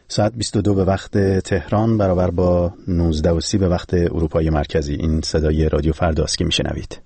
ساعت 22 به وقت تهران برابر با 19:30 به وقت اروپای مرکزی. این صدای رادیو فرداست که میشنوید.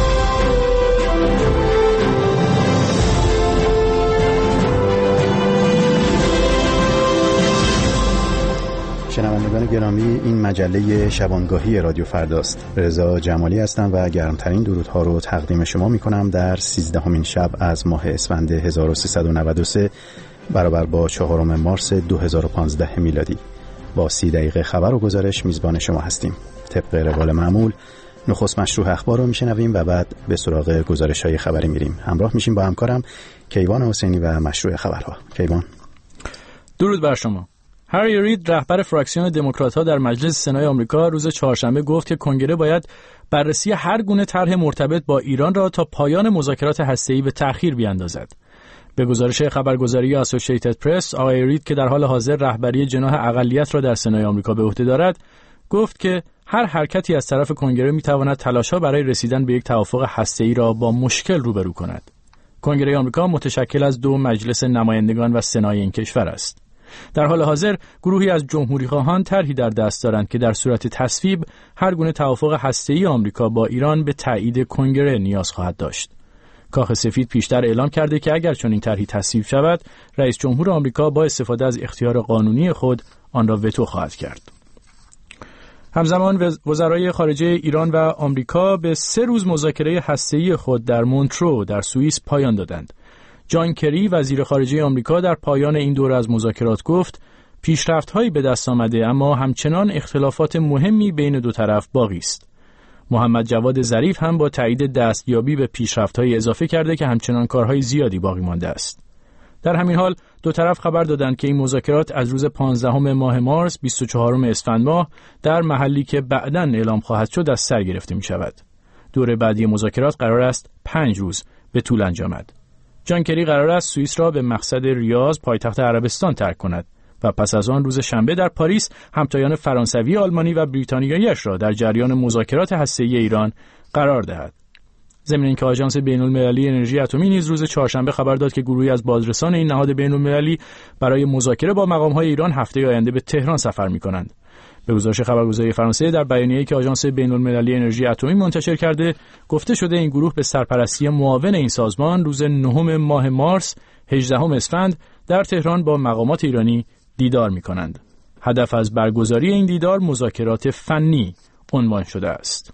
شنوندگان گرامی، این مجله شبانگاهی رادیو فرداست. رضا جمالی هستم و گرمترین درودها رو تقدیم شما میکنم در 13مین شب از ماه اسفند 1393 برابر با 4 مارس 2015 میلادی. با 30 دقیقه خبر و گزارش میزبان شما هستیم. طبق روال معمول نخست مشروع اخبار رو میشنویم و بعد به سراغ گزارش‌های خبری میریم. همراه میشیم با همکارم کیوان حسینی و مشروع خبرها. کیوان. درود بر شما. هری رید، رهبر فراکسیون دموکرات‌ها در مجلس سنای آمریکا، روز چهارشنبه گفت که کنگره باید بررسی هر گونه طرح مرتبط با ایران را تا پایان مذاکرات هسته‌ای به تأخیر بیاندازد. به گزارش خبرگزاری اسوسییتد پرس، آقای رید که در حال حاضر رهبری جناح اقلیت را در سنای آمریکا به عهده دارد، گفت که هر حرکتی از طرف کنگره می‌تواند تلاش‌ها برای رسیدن به یک توافق هسته‌ای را با مشکل روبرو کند. کنگره آمریکا متشکل از 2 مجلس نمایندگان و سنای این کشور است. در حال حاضر گروهی از جمهوری‌خواهان طرحی در دست دارند که در صورت تصویب هر گونه توافق هسته‌ای آمریکا با ایران به تایید کنگره نیاز خواهد داشت. کاخ سفید پیشتر اعلام کرده که اگر چنین طرحی تصویب شود، رئیس جمهور آمریکا با استفاده از اختیار قانونی خود آن را وتو خواهد کرد. همزمان وزرای خارجه ایران و آمریکا به 3 روز مذاکره هسته‌ای خود در مونترو در سوئیس پایان دادند. جان کری وزیر خارجه آمریکا در پایان این دوره از مذاکرات گفت پیشرفت‌هایی به دست آمده، اما همچنان اختلافات مهمی بین دو طرف باقی است. محمد جواد ظریف هم با تایید دستیابی به پیشرفت‌های اضافه کرده که همچنان کارهای زیادی باقی مانده است. در همین حال دو طرف خبر دادند که این مذاکرات از روز 15 ماه مارس 24 اسفند ماه در محلی که بعداً اعلام خواهد شد از سر گرفته می شود. دوره بعدی مذاکرات قرار است 5 روز به طول انجامد. جان کری قرار است سوئیس را به مقصد ریاض پایتخت عربستان ترک کند و پس از آن روز شنبه در پاریس همتایان فرانسوی، آلمانی و بریتانیایی‌اش را در جریان مذاکرات هسته‌ای ایران قرار دهد. ضمن اینکه آژانس بین‌المللی انرژی اتمی نیز روز چهارشنبه خبر داد که گروهی از بازرسان این نهاد بین‌المللی برای مذاکره با مقام‌های ایران هفته آینده به تهران سفر می‌کنند. به گزارش خبرگزاری فرانسه، در بیانیه‌ای که آژانس بین‌المللی انرژی اتمی منتشر کرده، گفته شده این گروه به سرپرستی معاون این سازمان روز 9 ماه مارس 18 اسفند در تهران با مقامات ایرانی دیدار می‌کنند. هدف از برگزاری این دیدار مذاکرات فنی عنوان شده است.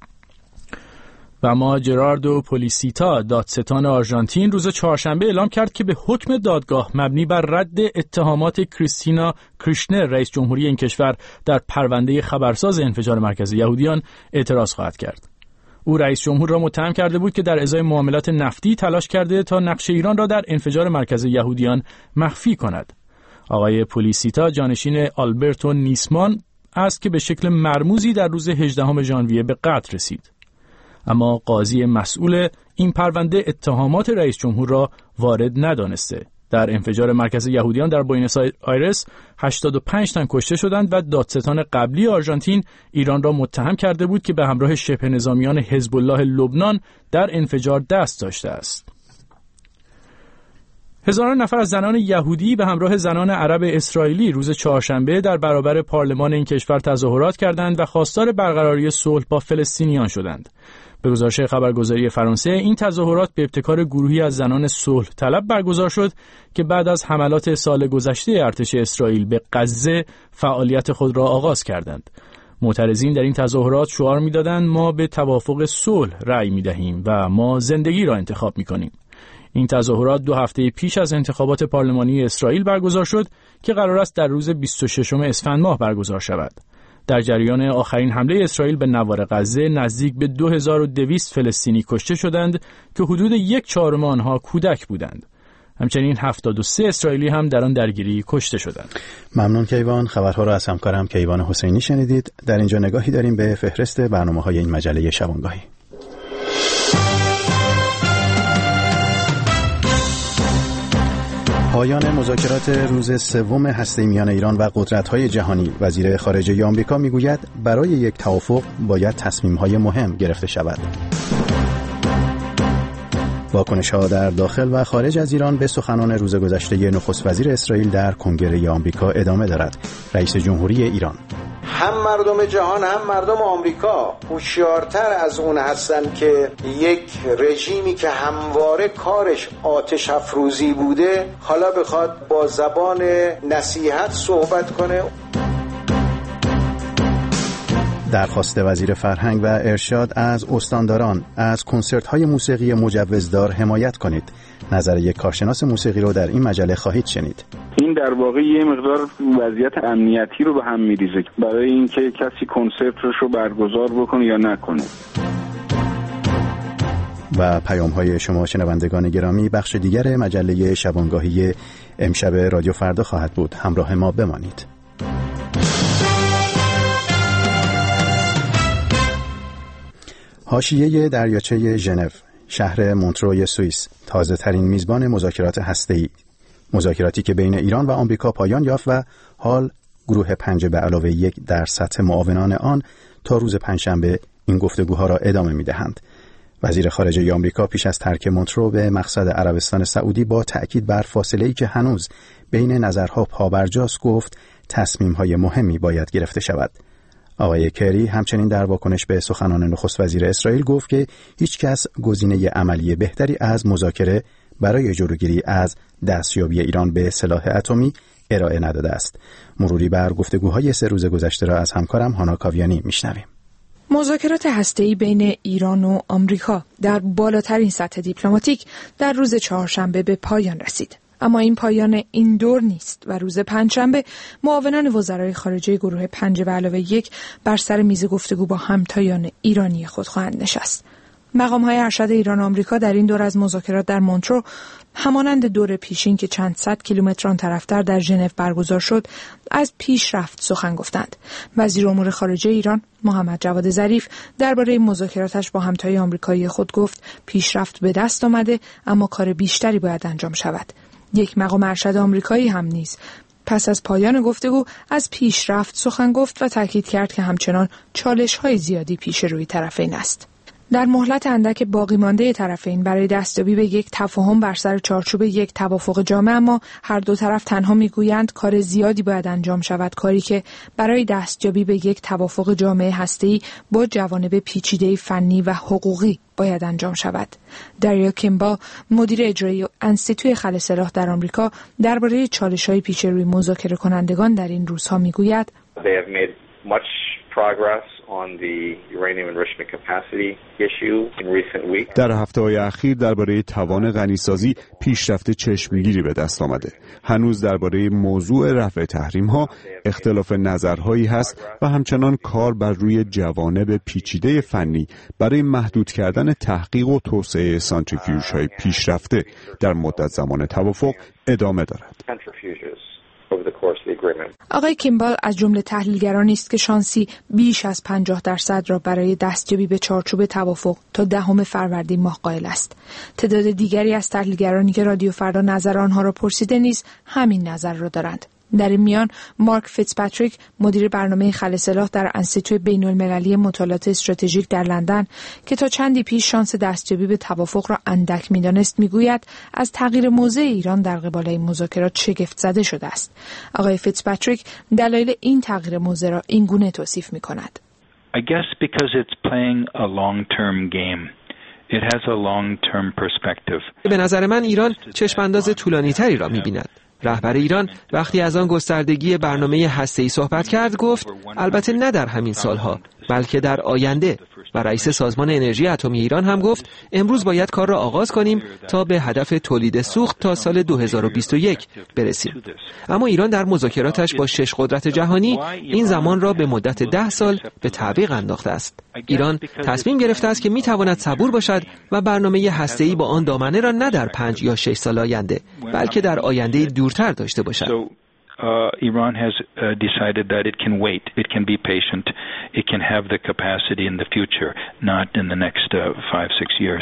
و اما جراردو پولیسیتا، دادستان آرژانتین، روز چهارشنبه اعلام کرد که به حکم دادگاه مبنی بر رد اتهامات کریستینا کریشنر، رئیس جمهوری این کشور، در پرونده خبرساز انفجار مرکز یهودیان اعتراض خواهد کرد. او رئیس جمهور را متهم کرده بود که در ازای معاملات نفتی تلاش کرده تا نقش ایران را در انفجار مرکز یهودیان مخفی کند. آقای پولیسیتا جانشین آلبرتو نیسمان است که به شکل مرموزی در روز 18 ژانویه به قتل رسید. اما قاضی مسئول این پرونده اتهامات رئیس جمهور را وارد ندانسته. در انفجار مرکز یهودیان در بوئنوس آیرس 85 تن کشته شدند و دادستان قبلی آرژانتین ایران را متهم کرده بود که به همراه شبه نظامیان حزب الله لبنان در انفجار دست داشته است. هزاران نفر از زنان یهودی به همراه زنان عرب اسرائیلی روز چهارشنبه در برابر پارلمان این کشور تظاهرات کردند و خواستار برقراری صلح با فلسطینیان شدند. به گزارش خبرگزاری فرانسه، این تظاهرات به ابتکار گروهی از زنان صلح طلب برگزار شد که بعد از حملات سال گذشته ارتش اسرائیل به غزه فعالیت خود را آغاز کردند. معترضین در این تظاهرات شعار می‌دادند ما به توافق صلح رأی می‌دهیم و ما زندگی را انتخاب می‌کنیم. این تظاهرات 2 هفته پیش از انتخابات پارلمانی اسرائیل برگزار شد که قرار است در روز 26 اسفند ماه برگزار شود. در جریان آخرین حمله اسرائیل به نوار غزه نزدیک به 2200 فلسطینی کشته شدند که حدود 1/4 آنها کودک بودند. همچنین 73 اسرائیلی هم در آن درگیری کشته شدند. ممنون کیوان. خبرها را از همکارم کیوان حسینی شنیدید. در اینجا نگاهی داریم به فهرست برنامه‌های این مجله شبانگاهی. پایان مذاکرات روز 3 هسته میان ایران و قدرت‌های جهانی. وزیر خارجه آمریکا میگوید برای یک توافق باید تصمیم‌های مهم گرفته شود. واکنش‌ها در داخل و خارج از ایران به سخنان روز گذشته نخست وزیر اسرائیل در کنگره آمریکا ادامه دارد. رئیس جمهوری ایران: هم مردم جهان هم مردم آمریکا هوشیارتر از اون هستن که یک رژیمی که همواره کارش آتش افروزی بوده حالا بخواد با زبان نصیحت صحبت کنه. درخواست وزیر فرهنگ و ارشاد از استانداران از کنسرت‌های موسیقی مجوزدار حمایت کنید. نظر یک کارشناس موسیقی رو در این مجله خواهید شنید. این در واقع یه مقدار وضعیت امنیتی رو به هم میریزه برای اینکه کسی کنسرتش رو برگزار بکنه یا نکنه. و پیام‌های شما شنوندگان گرامی بخش دیگر مجله شبانگاهی امشب رادیو فردا خواهد بود. همراه ما بمانید. حاشیه دریاچه ژنو، شهر مونتروی سوئیس، تازه‌ترین میزبان مذاکرات هسته‌ای، مذاکراتی که بین ایران و آمریکا پایان یافت و حال گروه 5+1 در سطح معاونان آن تا روز پنجشنبه این گفتگوها را ادامه می‌دهند. وزیر خارجه آمریکا پیش از ترک مونترو به مقصد عربستان سعودی با تأکید بر فاصله‌ای که هنوز بین نظرها پابرجاست گفت تصمیم‌های مهمی باید گرفته شود. آقای کری همچنین در واکنش به سخنان نخست وزیر اسرائیل گفت که هیچ کس گزینه عملی بهتری از مذاکره برای جلوگیری از دستیابی ایران به سلاح اتمی ارائه نداده است. مروری بر گفتگوهای 3 روز گذشته را از همکارم هانا کاویانی میشنویم. مذاکرات هسته‌ای بین ایران و آمریکا در بالاترین سطح دیپلماتیک در روز چهارشنبه به پایان رسید. اما این پایان این دور نیست و روز پنجشنبه معاونان وزرای خارجه گروه 5+1 بر سر میز گفتگو با همتایان ایرانی خود خواهند نشست. مقام‌های ارشد ایران و آمریکا در این دور از مذاکرات در مونترو همانند دور پیشین که چند صد کیلومتر آن طرفتر در ژنو برگزار شد از پیشرفت سخن گفتند. وزیر امور خارجه ایران محمد جواد ظریف درباره مذاکراتش با همتای آمریکایی خود گفت پیشرفت به دست آمده اما کار بیشتری باید انجام شود. یک مقام ارشد آمریکایی هم نیز پس از پایان گفتگو از پیشرفت سخن گفت و تاکید کرد که همچنان چالش‌های زیادی پیش روی طرفین است. در مهلت اندک باقی مانده طرفین برای دستیابی به یک تفاهم بر سر چارچوب یک توافق جامع، اما هر دو طرف تنها میگویند کار زیادی باید انجام شود، کاری که برای دستیابی به یک توافق جامع هسته‌ای با جوانب پیچیده فنی و حقوقی باید انجام شود. داریا کیمبال، مدیر اجرایی انستیتوی خل سلاح در آمریکا، درباره چالش‌های پیش روی مذاکره کنندگان در این روزها میگوید: در هفته‌های اخیر درباره توان غنیسازی پیشرفت چشمگیری به دست آمده. هنوز درباره موضوع رفع تحریم‌ها اختلاف نظرهایی هست و همچنان کار بر روی جوانب پیچیده فنی برای محدود کردن تحقیق و توسعه سانتریفیوژهای پیشرفته در مدت زمان توافق ادامه دارد. آقای کیمبال از جمله تحلیلگرانی است که شانسی بیش از 50% را برای دستیابی به چارچوب توافق تا 10 فروردین ماه قائل است. تعداد دیگری از تحلیلگرانی که رادیو فردا نظر آنها را پرسیده نیز همین نظر را دارند. در این میان مارک فیتزپاتریک، مدیر برنامه خل سلاح در انستیتوی بین‌المللی مطالعات استراتژیک در لندن که تا چندی پیش شانس دستیابی به توافق را اندک می‌دانست، می‌گوید از تغییر موضع ایران در قبال این مذاکرات شگفت زده شده است. آقای فیتزپاتریک دلایل این تغییر موضع را این گونه توصیف می‌کند: I guess because it's playing a long-term game. It has a long-term perspective. به نظر من ایران چشم‌انداز طولانی‌تری را می‌بیند. رهبر ایران وقتی از آن گستردگی برنامه هسته‌ای صحبت کرد گفت البته نه در همین سالها بلکه در آینده، و رئیس سازمان انرژی اتمی ایران هم گفت امروز باید کار را آغاز کنیم تا به هدف تولید سوخت تا سال 2021 برسیم. اما ایران در مذاکراتش با 6 قدرت جهانی این زمان را به مدت 10 سال به تعویق انداخته است. ایران تصمیم گرفته است که میتواند صبور باشد و برنامه هسته‌ای با آن دامنه را نه در 5 یا 6 سال آینده بلکه در آینده دورتر داشته باشد. Iran has decided that it can wait, it can be patient, it can have the capacity in the future, not in the next 5-6 years.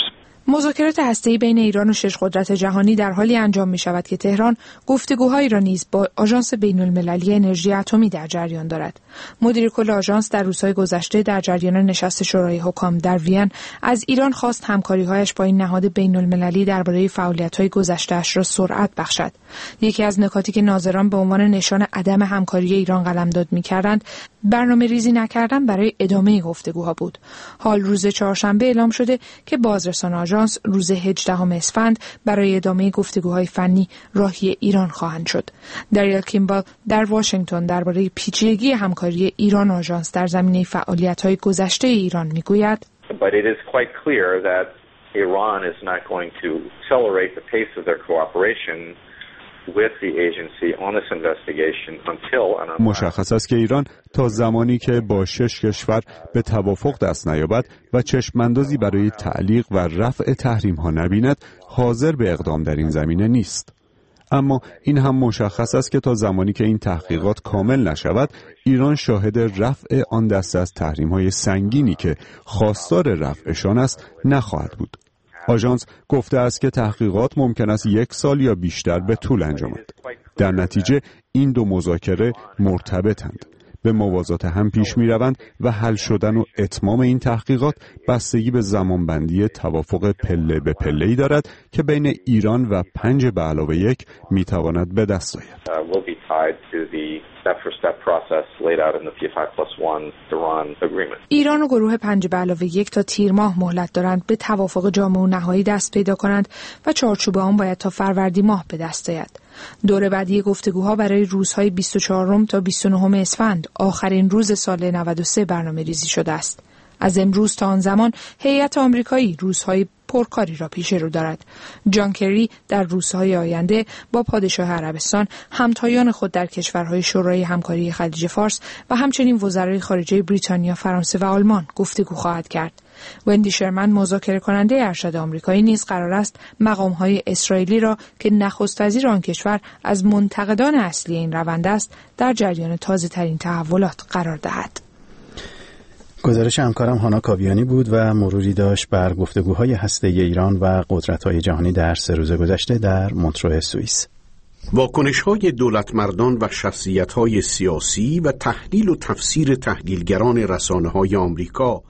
مذاکرات هسته‌ای بین ایران و 6 قدرت جهانی در حالی انجام می‌شود که تهران گفتگوهایی را نیز با آژانس بین‌المللی انرژی اتمی در جریان دارد. مدیر کل آژانس در روزهای گذشته در جریان نشست شورای حکام در وین از ایران خواست همکاری‌هایش با این نهاد بین‌المللی درباره فعالیت‌های گذشته‌اش را سرعت بخشد. یکی از نکاتی که ناظران به عنوان نشان عدم همکاری ایران قلمداد می‌کردند، برنامه‌ریزی نکردن برای ادامه گفتگوها بود. حال روز چهارشنبه اعلام شده که بازرسان آژانس روز 18 اسفند برای ادامه گفتگوهای فنی راهی ایران خواهند شد. دریل کیمبال در واشنگتن درباره پیچیدگی همکاری ایران و آژانس در زمینه فعالیت‌های گذشته ایران می‌گوید: But it is quite clear that Iran is not going to accelerate the pace of their cooperation with the agency on this investigation until مشخص است که ایران تا زمانی که با 6 کشور به توافق دست نیابد و چشم‌اندازی برای تعلیق و رفع تحریم‌ها نبیند، حاضر به اقدام در این زمینه نیست. اما این هم مشخص است که تا زمانی که این تحقیقات کامل نشود، ایران شاهد رفع آن دسته از تحریم‌های سنگینی که خواستار رفعشان است نخواهد بود. آژانس گفته است که تحقیقات ممکن است 1 سال یا بیشتر به طول انجامد. در نتیجه این دو مذاکره مرتبطند، به موازات هم پیش می روند و حل شدن و اتمام این تحقیقات بستگی به زمانبندی توافق پله به پله‌ای دارد که بین ایران و 5+1 می تواند به دست آید. ایران و گروه 5+1 تا تیر ماه مهلت دارند به توافق جامع و نهایی دست پیدا کنند و چارچوب آن باید تا فروردین ماه به دست آید. دور بعدی گفتگوها برای روزهای 24 تا 29 اسفند، آخرین روز سال 93 برنامه‌ریزی شده است. از امروز تا آن زمان هیئت آمریکایی روزهای پرکاری را پیش رو دارد. جان کری در روزهای آینده با پادشاه عربستان، همتایان خود در کشورهای شورای همکاری خلیج فارس و همچنین وزرای خارجه بریتانیا، فرانسه و آلمان گفتگو خواهد کرد. وندی شرمن، مذاکره کننده ارشد آمریکایی، نیز قرار است مقام‌های اسرائیلی را که نخست وزیر آن کشور از منتقدان اصلی این روند است، در جریان تازه‌ترین تحولات قرار دهد. گزارش همکارم هانا کاویانی بود و مروری داشت بر گفتگوهای هسته‌ای ایران و قدرت‌های جهانی در 3 روز گذشته در مونترو سوئیس. واکنش‌های دولتمردان و شخصیت‌های سیاسی و تحلیل و تفسیر تحلیلگران رسانه‌های آمریکا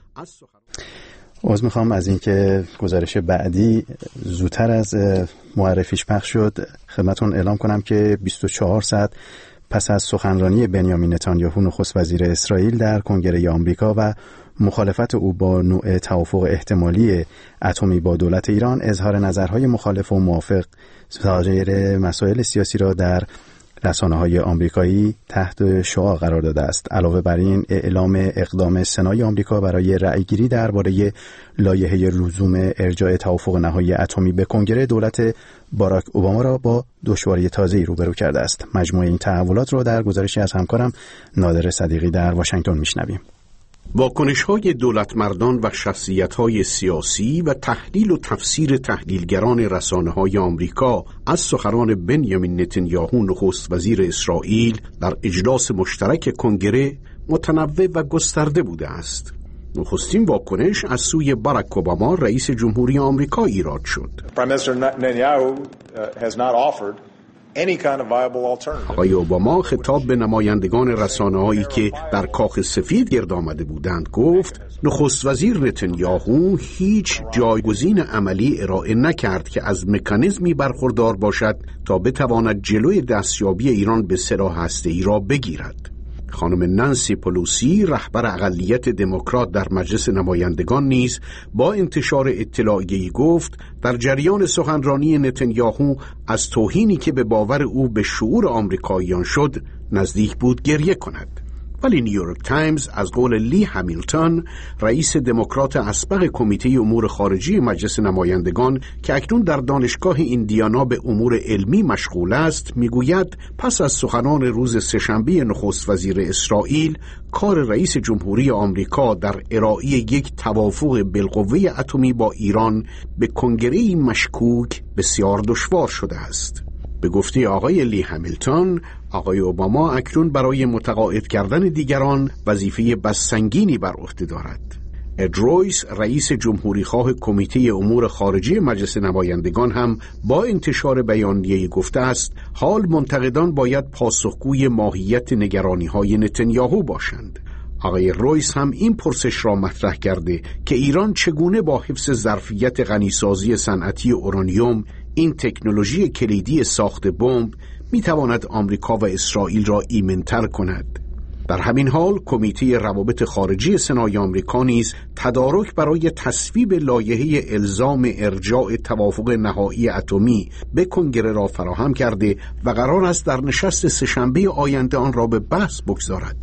عذر میخوام از اینکه گزارش بعدی زودتر از معرفیش پخش شد. خدمتتون اعلام کنم که 24 ساعت پس از سخنرانی بنیامین نتانیاهو نخست وزیر اسرائیل در کنگره آمریکا و مخالفت او با نوع توافق احتمالی اتمی با دولت ایران، اظهار نظرهای مخالف و موافق سایر مسائل سیاسی را در رسانه‌های آمریکایی تحت شعاع قرار داده است. علاوه بر این، اعلام اقدام سنای آمریکا برای رأیگیری درباره لایحه لزوم ارجاع توافق نهایی اتمی به کنگره دولت باراک اوباما را با دشواری تازه‌ای روبرو کرده است. مجموع این تحولات را در گزارشی از همکارم نادر صدیقی در واشنگتن میشنویم. واکنش‌های دولتمردان و شخصیت‌های سیاسی و تحلیل و تفسیر تحلیلگران رسانه‌های آمریکا از سخنان بنیامین نتانیاهو نخست وزیر اسرائیل در اجلاس مشترک کنگره متنوع و گسترده بوده است. نخستین واکنش از سوی باراک اوباما رئیس جمهوری آمریکا ایراد شد. آقای اوباما خطاب به نمایندگان رسانه‌هایی که در کاخ سفید گرد آمده بودند گفت نخست وزیر نتانیاهو هیچ جایگزین عملی ارائه نکرد که از مکانیزمی برخوردار باشد تا بتواند جلوی دستیابی ایران به سلاح هسته‌ای را بگیرد. خانم نانسی پلوسی، رهبر اقلیت دموکرات در مجلس نمایندگان، نیز با انتشار اطلاعیه‌ای گفت در جریان سخنرانی نتانیاهو از توهینی که به باور او به شعور آمریکاییان شد نزدیک بود گریه کند. ولی نیویورک تایمز از قول لی همیلتون، رئیس دموکرات اسبق کمیته امور خارجی مجلس نمایندگان که اکنون در دانشگاه ایندیانا به امور علمی مشغول است، میگوید پس از سخنان روز سه‌شنبه نخست وزیر اسرائیل، کار رئیس جمهوری آمریکا در ارائه یک توافق بالقوه اتمی با ایران به کنگره‌ای مشکوک بسیار دشوار شده است. به گفته آقای لی همیلتون، آقای اوباما اکنون برای متقاعد کردن دیگران وظیفه بس سنگینی بر عهده دارد. اد رویس رئیس جمهوریخواه کمیته امور خارجه مجلس نمایندگان هم با انتشار بیانیه گفته است حال منتقدان باید پاسخگوی ماهیت نگرانی‌های نتانیاهو باشند. آقای رویس هم این پرسش را مطرح کرده که ایران چگونه با حفظ ظرفیت غنیسازی صنعتی اورانیوم، این تکنولوژی کلیدی ساخت بمب، میتواند آمریکا و اسرائیل را ایمن‌تر کند. در همین حال کمیته روابط خارجی سنای آمریکا نیز تدارک برای تصویب لایحه الزام ارجاع توافق نهایی اتمی به کنگره را فراهم کرده و قرار است در نشست سه‌شنبه آینده آن را به بحث بگذارد.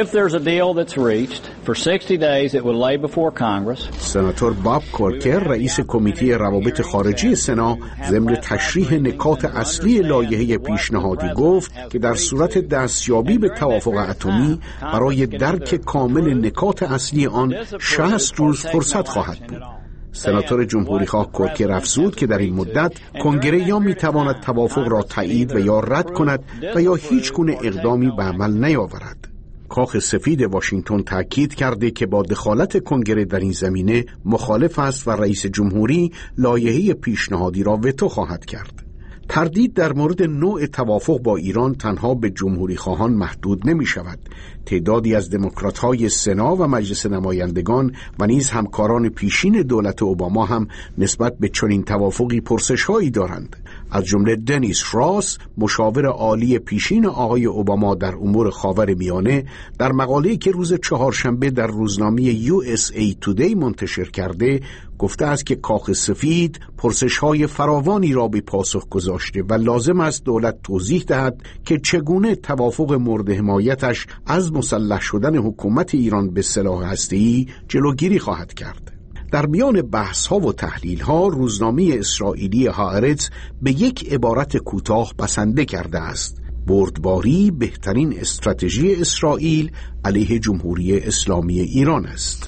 سناتور باب کورکر رئیس کمیته روابط خارجی سنا ضمن تشریح نکات اصلی لایحه پیشنهادی گفت که در صورت دستیابی به توافق اتمی برای درک کامل نکات اصلی آن 60 روز فرصت خواهد بود. سناتور جمهوریخواه کورکر افزود که در این مدت کنگره یا میتواند توافق را تایید و یا رد کند و یا هیچ گونه اقدامی به عمل نیاورد. کاخ سفید واشنگتن تاکید کرده که با دخالت کنگره در این زمینه مخالف است و رئیس جمهوری لایحه پیشنهادی را وتو خواهد کرد. تردید در مورد نوع توافق با ایران تنها به جمهوری خواهان محدود نمی شود. تعدادی از دموکرات‌های سنا و مجلس نمایندگان و نیز همکاران پیشین دولت اوباما هم نسبت به چنین توافقی پرسش‌هایی دارند. از جمله دنیس راس، مشاور عالی پیشین آقای اوباما در امور خاورمیانه، در مقاله‌ای که روز چهارشنبه در روزنامه USA Today منتشر کرده، گفته است که کاخ سفید پرسش‌های فراوانی را به پاسخ گذاشته و لازم است دولت توضیح دهد که چگونه توافق مورد حمایتش از مسلح شدن حکومت ایران به سلاح هسته‌ای جلوگیری خواهد کرد. در میان بحث‌ها و تحلیل‌ها روزنامه اسرائیلی هآرتز به یک عبارت کوتاه بسنده کرده است: بردباری بهترین استراتژی اسرائیل علیه جمهوری اسلامی ایران است.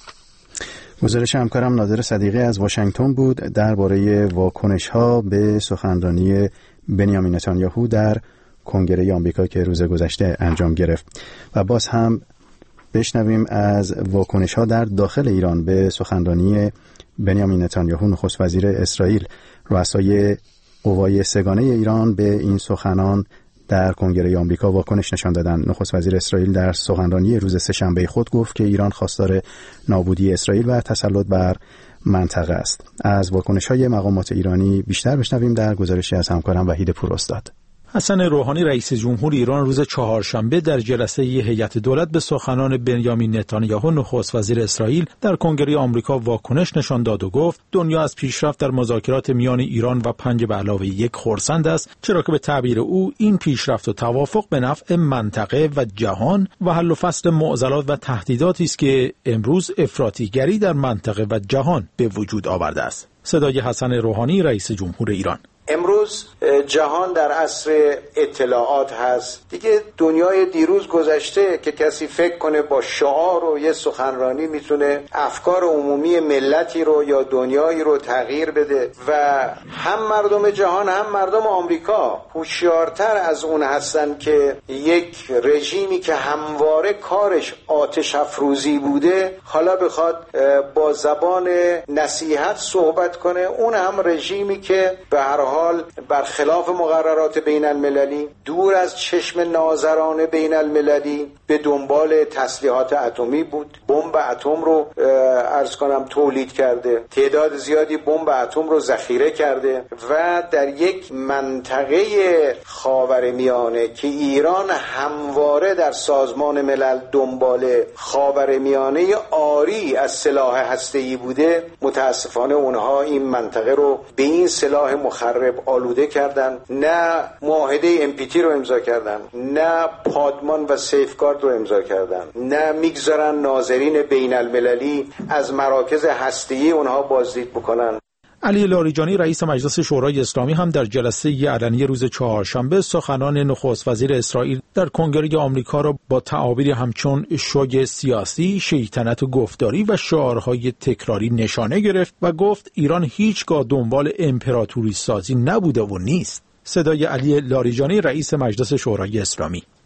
گزارش همکارم نادر صدیقی از واشنگتن بود درباره واکنش‌ها به سخنرانی بنیامین نتانیاهو در کنگره آمریکا که روز گذشته انجام گرفت. و باز هم بشنویم از واکنش‌ها در داخل ایران به سخنرانی بنیامین نتانیاهو نخست وزیر اسرائیل. رؤسای قوای سگانه ایران به این سخنان در کنگره آمریکا واکنش نشان دادند. نخست وزیر اسرائیل در سخنرانی روز سه‌شنبه خود گفت که ایران خواستار نابودی اسرائیل و تسلط بر منطقه است. از واکنش‌های مقامات ایرانی بیشتر بشنویم در گزارشی از همکارم وحید پوراستاد. حسن روحانی رئیس جمهور ایران روز چهارشنبه در جلسه هیئت دولت به سخنان بنیامین نتانیاهو نخست وزیر اسرائیل در کنگره آمریکا واکنش نشان داد و گفت دنیا از پیشرفت در مذاکرات میان ایران و 5+1 خرسند است، چرا که به تعبیر او این پیشرفت و توافق به نفع منطقه و جهان و حل و فصل معضلات و تهدیداتی است که امروز افراطیگری در منطقه و جهان به وجود آورده است. صدای حسن روحانی رئیس جمهور ایران. امروز جهان در عصر اطلاعات هست دیگه. دنیای دیروز گذشته که کسی فکر کنه با شعار و یه سخنرانی میتونه افکار عمومی ملتی رو یا دنیایی رو تغییر بده و هم مردم جهان هم مردم آمریکا هوشیارتر از اون هستن که یک رژیمی که همواره کارش آتش افروزی بوده حالا بخواد با زبان نصیحت صحبت کنه. اون هم رژیمی که به هر حال برخلاف مقررات بین المللی، دور از چشم ناظران بین المللی، به دنبال تسلیحات اتمی بود. بمب اتم رو تولید کرده، تعداد زیادی بمب اتم رو ذخیره کرده و در یک منطقه خاورمیانه که ایران همواره در سازمان ملل دنبال خاورمیانه آری از سلاح هسته‌ای بوده، متاسفانه اونها این منطقه رو به این سلاح مخرب آلوده کردن. نه معاهده NPT رو امضا کردن، نه پادمان و سیفگارد رو امضا کردن، نه میگذارن ناظرین بین المللی از مراکز هسته‌ای اونها بازدید بکنن. علی لاریجانی رئیس مجلس شورای اسلامی هم در جلسه علنی روز چهارشنبه سخنان نخست وزیر اسرائیل در کنگره آمریکا را با تعابیری همچون شوگ سیاسی، شیطنت گفتاری و شعارهای تکراری نشانه گرفت و گفت ایران هیچگاه دنبال امپراتوری سازی نبوده و نیست. صدای علی لاریجانی رئیس مجلس شورای اسلامی.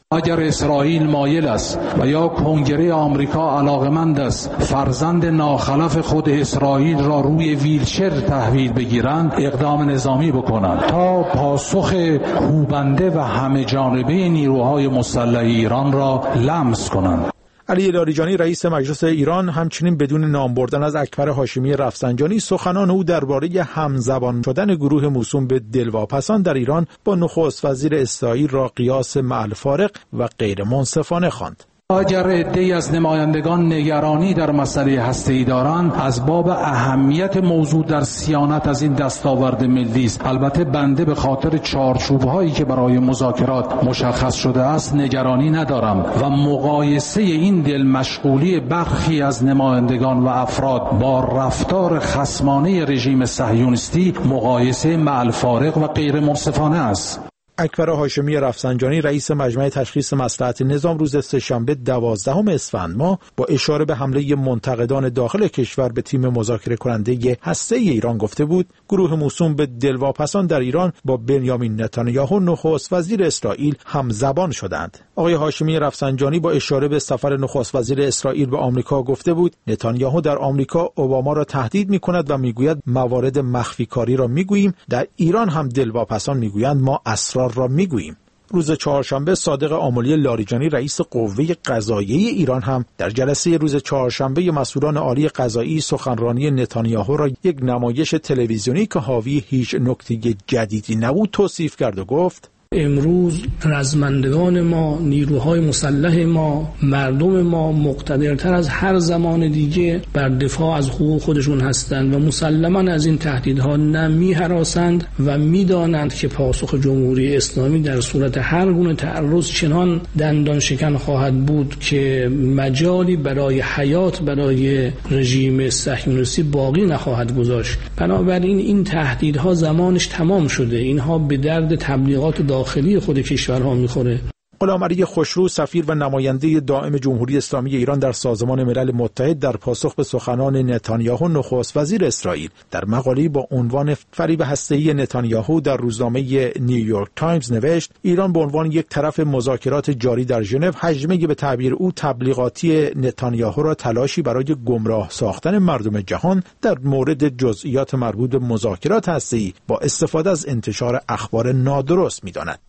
اگر اسرائیل مایل است و یا کنگره آمریکا علاقمند است فرزند ناخلف خود اسرائیل را روی ویلچر تحویل بگیرند، اقدام نظامی بکنند تا پاسخ کوبنده و همه جانبه نیروهای مسلح ایران را لمس کنند. علی لاریجانی رئیس مجلس ایران همچنین بدون نام بردن از اکبر هاشمی رفسنجانی سخنان او درباره همزبان شدن گروه موسوم به دلواپسان در ایران با نخست وزیر اسرائیل را قیاس مع الفارق و غیر منصفانه خواند. اگر عده‌ای از نمایندگان نگرانی در مسئله هسته‌ای دارند، از باب اهمیت موضوع در صیانت از این دستاورد ملی است. البته بنده به خاطر چارچوب‌هایی که برای مذاکرات مشخص شده است نگرانی ندارم و مقایسه این دل مشغولی برخی از نمایندگان و افراد با رفتار خصمانه رژیم صهیونیستی مقایسه مع الفارق و غیر منصفانه است. اکبر هاشمی رفسنجانی رئیس مجمع تشخیص مصلحت نظام روز سه‌شنبه 12 اسفند ماه با اشاره به حمله منتقدان داخل کشور به تیم مذاکره کننده هسته‌ای ایران گفته بود گروه موسوم به دلواپسان در ایران با بنیامین نتانیاهو نخست وزیر اسرائیل همزبان شدند. آقای هاشمی رفسنجانی با اشاره به سفر نخست وزیر اسرائیل به آمریکا گفته بود نتانیاهو در آمریکا اوباما را تهدید می‌کند و میگوید موارد مخفی کاری را میگوییم، در ایران هم دلواپسان میگویند ما اسرار را میگوییم. روز چهارشنبه صادق آملی لاریجانی رئیس قوه قضاییه ایران هم در جلسه روز چهارشنبه مسئولان عالی قضایی سخنرانی نتانیاهو را یک نمایش تلویزیونی که حاوی هیچ نکته جدیدی نبود توصیف کرد و گفت امروز رزمندگان ما، نیروهای مسلح ما، مردم ما مقتدرتر از هر زمان دیگه بر دفاع از حقوق خودشون هستند و مسلماً از این تهدیدها نه می‌هراسند و می‌دانند که پاسخ جمهوری اسلامی در صورت هر گونه تعرض چنان دندان شکن خواهد بود که مجالی برای حیات برای رژیم صهیونیستی باقی نخواهد گذاشت. بنابراین این تهدیدها زمانش تمام شده. اینها به درد تبلیغات داخلی خود کشورها میخوره. غلامعلی خوشرو سفیر و نماینده دائم جمهوری اسلامی ایران در سازمان ملل متحد در پاسخ به سخنان نتانیاهو نخست وزیر اسرائیل در مقاله‌ای با عنوان فریب هسته‌ای نتانیاهو در روزنامه نیویورک تایمز نوشت ایران به عنوان یک طرف مذاکرات جاری در ژنو حجمه به تعبیر او تبلیغاتی نتانیاهو را تلاشی برای گمراه ساختن مردم جهان در مورد جزئیات مربوط به مذاکرات هسته‌ای با استفاده از انتشار اخبار نادرست می‌داند.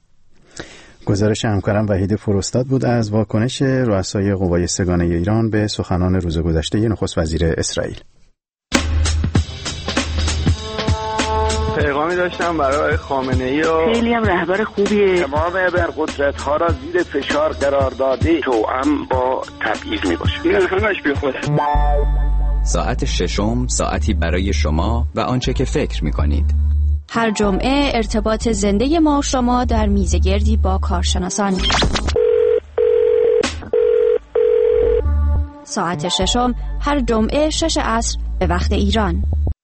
گزارش همکارم وحید فرستاد بود از واکنش رؤسای قوای سه‌گانه ایران به سخنان روز گذشته نخست وزیر اسرائیل. پیغامی داشتم برای خامنه‌ای و خیلی هم رهبر خوبیه. تمام ابرقدرت‌ها را زیر فشار قرار داده توأم با تبعیض میباشه. این همش بیخوده. ساعت ششم ساعتی برای شما و آنچه که فکر می‌کنید. هر جمعه ارتباط زنده ما شما در میزگردی با کارشناسان. ساعت ششم هر جمعه 6 عصر به وقت ایران.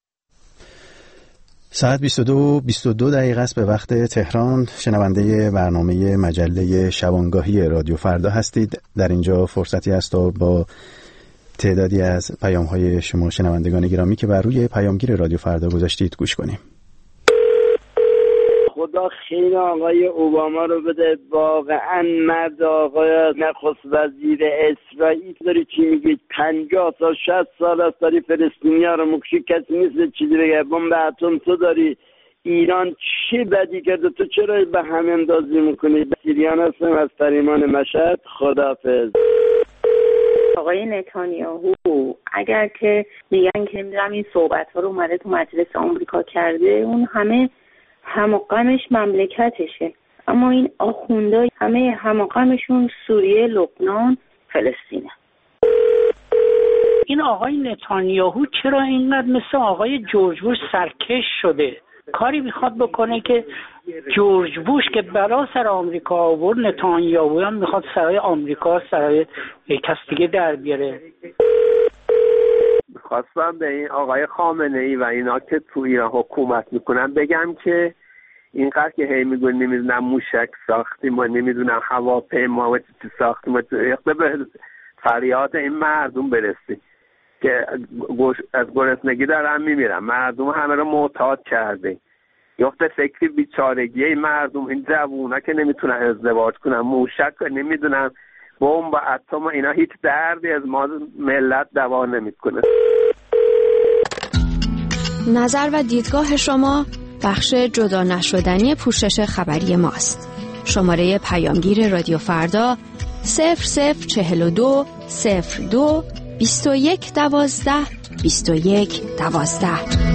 ساعت 22 دقیقه است به وقت تهران. شنونده برنامه مجله شبانگاهی رادیو فردا هستید. در اینجا فرصتی است تا با تعدادی از پیام‌های شما شنوندگان گرامی که بر روی پیامگیر رادیو فردا گذاشتید گوش کنیم. خدا خیر آقای اوباما رو بده، واقعا مرد آقای نخست وزیر اسرائیل. داری چی میگی؟ 50 سال 60 سال است داری فلسطینی‌ها رو مکشی، کسی نیست چیزی بگه. بمب اتم تو داری. ایران چی بدی کرده؟ تو چرا به هم اندازی میکنی؟ سیریان هستم از فریمان مشهد. خداحافظ. آقای نتانیاهو اگر که میگن که نمیدونم این صحبت‌ها رو اومده تو مجلس آمریکا کرده، اون همه همقمش مملکتشه، اما این آخوندها همه همقمشون سوریه، لبنان، فلسطینه. این آقای نتانیاهو چرا اینقدر مثل آقای جورج بوش سرکش شده؟ کاری میخواد بکنه که جورج بوش که بلا سر آمریکا آورد، نتانیاهو هم میخواد سرای آمریکا سرای کس دیگه در بیاره. خواستم به این آقای خامنه‌ای و اینا که تو ایران حکومت میکنن بگم که اینقدر که هی میگن نمیدونم موشک ساختیم و نمیدونم هواپیما و چیزی ساختیم، به فریاد این مردم برسی که از گرسنگی دارن میمیرن. مردم همه رو معتاد کرده. یفته فکری بیچارگی مردم، این جوونا که نمیتونن ازدواج کنن، موشک نمیدونن بمب و اتم، اینا هیچ دردی از ما ملت دوا نمیکنه. نظر و دیدگاه شما بخش جدا نشدنی پوشش خبری ماست. شماره پیامگیر رادیو فردا 0042 02 21 12 21 12.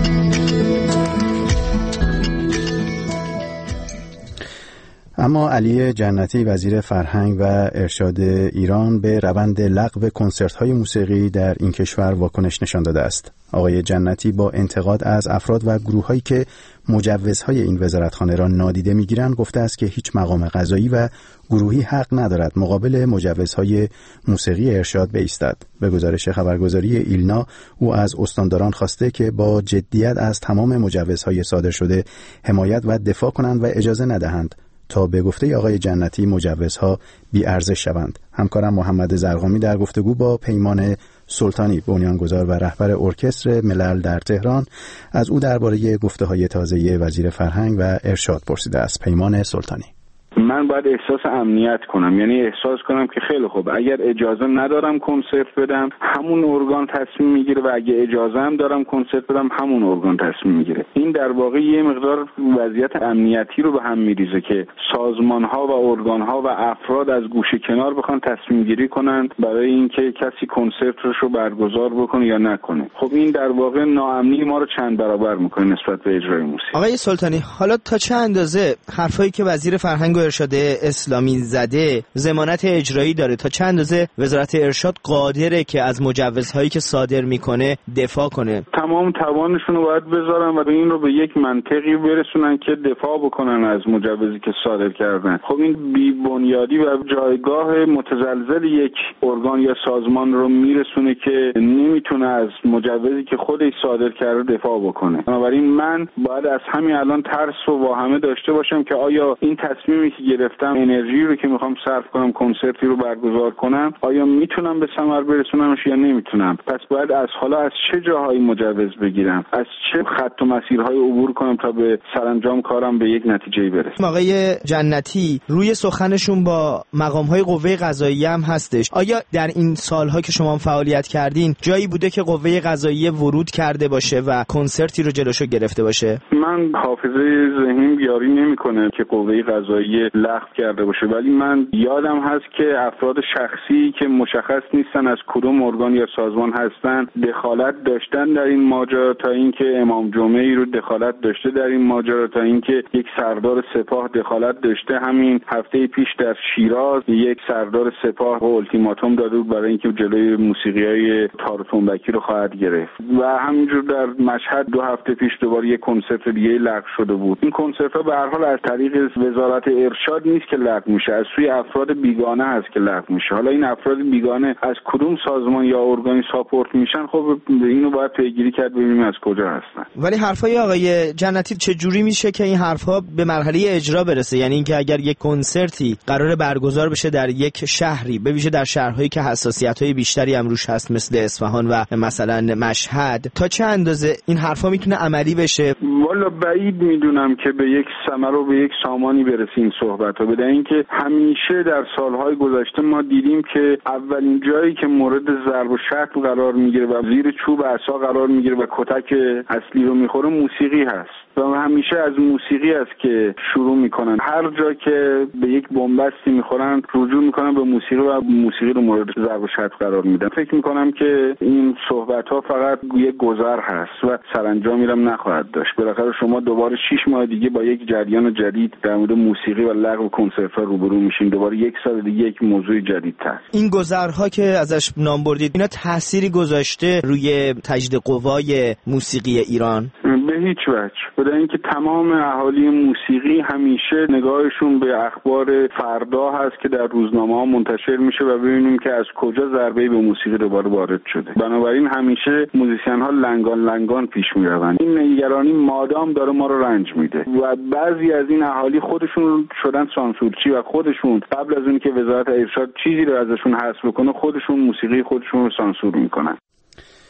اما علی جنتی وزیر فرهنگ و ارشاد ایران به روند لغو کنسرت‌های موسیقی در این کشور واکنش نشان داده است. آقای جنتی با انتقاد از افراد و گروه‌هایی که مجوزهای این وزارتخانه را نادیده می‌گیرند گفته است که هیچ مقام قضایی و گروهی حق ندارد مقابل مجوزهای موسیقی ارشاد بایستد. به گزارش خبرگزاری ایلنا، او از استانداران خواسته که با جدیت از تمام مجوزهای صادر شده حمایت و دفاع کنند و اجازه ندهند تا به گفته آقای جنتی مجوزها بی ارزش شوند. همکارم محمد زرقامی در گفتگو با پیمان سلطانی، بنیانگذار و رهبر ارکستر ملل در تهران، از او درباره گفته‌های تازه وزیر فرهنگ و ارشاد پرسیده است. پیمان سلطانی: من باید احساس امنیت کنم، یعنی احساس کنم که خیلی خوب، اگر اجازه ندارم کنسرت بدم همون ارگان تصمیم میگیره و اگه اجازه هم دارم کنسرت بدم همون ارگان تصمیم میگیره. این در واقع یه مقدار وضعیت امنیتی رو به هم میریزه که سازمان‌ها و ارگان‌ها و افراد از گوشه کنار بخوان تصمیم گیری کنند برای اینکه کسی کنسرتش رو برگزار بکنه یا نکنه. خب این در واقع ناامنی ما رو چند برابر میکنه نسبت به اجرای موسیقی. آقای سلطانی، حالا تا چه اندازه حرفایی که وزیر فرهنگ و ارشاد اسلامی زده ضمانت اجرایی داره؟ تا چند اندازه وزارت ارشاد قادره که از مجوزهایی که صادر میکنه دفاع کنه؟ تمام توانشون رو باید بذارن و این رو به یک منطقی برسونن که دفاع بکنن از مجوزی که صادر کردن. خب این بی بنیادی و جایگاه متزلزل یک ارگان یا سازمان رو میرسونه که نمیتونه از مجوزی که خودش صادر کرده دفاع بکنه. بنابراین من باید از همین الان ترس و واهمه داشته باشم که آیا این تصمیمی که گرفتم، انرژی رو که میخوام صرف کنم کنسرتی رو برگزار کنم، آیا میتونم به ثمر برسونمش یا نمیتونم؟ پس باید از حالا از چه جاهایی مجوز بگیرم، از چه خط و مسیرهای عبور کنم تا به سرانجام کارم به یک نتیجه‌ای برسه. آقای جنتی روی سخنشون با مقام‌های قوه قضاییه هم هستش. آیا در این سالها که شما فعالیت کردین جایی بوده که قوه قضاییه ورود کرده باشه و کنسرتی رو جلوشو گرفته باشه؟ من حافظه ذهنیم یاری نمی‌کنه که قوه قضاییه لغو کرده باشه، ولی من یادم هست که افراد شخصی که مشخص نیستن از کدوم ارگان یا سازمان هستن دخالت داشتن در این ماجرا، تا اینکه امام جمعه‌ای رو دخالت داشته در این ماجرا، تا اینکه یک سردار سپاه دخالت داشته. همین هفته پیش در شیراز یک سردار سپاه التیماتوم داده بود برای اینکه جلوی موسیقی‌های تار و تنبکی رو خواهد گرفت و همینجور در مشهد 2 هفته پیش دوباره یک کنسرت دیگه لغو شده بود. این کنسرت‌ها به هر حال از طریق وزارت ارشاد نیست که لغو میشه، از سوی افراد بیگانه هست که لغو میشه. حالا این افراد بیگانه از کدوم سازمان یا ارگانی ساپورت میشن، خب اینو باید پیگیری کرد ببینیم از کجا هستن. ولی حرفای آقای جنتی چه جوری میشه که این حرفا به مرحله اجرا برسه؟ یعنی اینکه اگر یک کنسرتی قرار برگزار بشه در یک شهری، به ویژه در شهرهایی که حساسیت‌های بیشتری هم روش هست مثل اصفهان و مثلا مشهد، تا چه اندازه این حرفا میتونه عملی بشه؟ والا بعید میدونم که به یک ثمر و به یک سامانی برسه این صحبت‌ها، بدون اینکه همیشه در سالهای گذشته ما دیدیم که اولین جایی که مورد ضرب و شتم قرار میگیره و زیر چوب عصا قرار میگیره و کتک اصلی رو میخوره موسیقی هست و همیشه از موسیقی است که شروع میکنن. هر جا که به یک بنبستی میخورن رجوع میکنن به موسیقی و موسیقی رو مورد ضرب و شتم قرار میدن. فکر میکنم که این صحبت‌ها فقط یک گذر هست و سرانجامی هم نخواهد داشت. بالاخره شما دوباره 6 ماه دیگه با یک جریان جدید در مورد موسیقی و لغو کنسرت‌ها روبرو میشین. دوباره 1 سال دیگه یک موضوع جدید هست. این گذرها که ازش نام بردید، اینا تأثیری گذاشته روی تجدید قوای موسیقی ایران؟ به هیچ وجه. بدون اینکه تمام اهالی موسیقی همیشه نگاهشون به اخبار فردا هست که در روزنامه‌ها منتشر میشه و ببینیم که از کجا ضربه‌ای به موسیقی دوباره وارد شده. بنابراین همیشه موزیسین‌ها لنگان پیش میروند. این نگرانی مادام داره ما رو رنج میده و بعضی از این اهالی خودشون شدن سانسورچی و خودشون قبل از اون که وزارت ارشاد چیزی رو ازشون حذف بکنه خودشون موسیقی خودشون رو سانسور میکنن.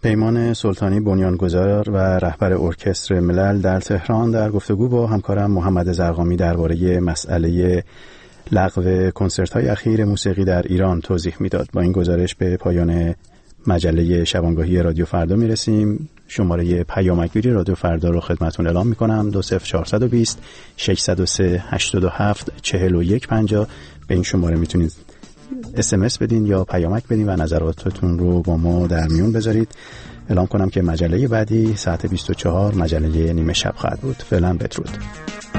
پیمان سلطانی بنیانگذار و رهبر ارکستر ملل در تهران در گفتگو با همکارم محمد زرقامی درباره مسئله لغو کنسرت‌های اخیر موسیقی در ایران توضیح میداد. با این گزارش به پایان مجله شبانگاهی رادیو فردا میرسیم. شماره پیامک‌گیری رادیو فردا رو خدمتتون اعلام میکنم 20420 603 87 4150. به این شماره میتونید SMS بدین یا پیامک بدین و نظراتتون رو با ما در میون بذارید. اعلام کنم که مجله بعدی ساعت 24 مجله نیمه شب خواهد بود. فعلا بدرود.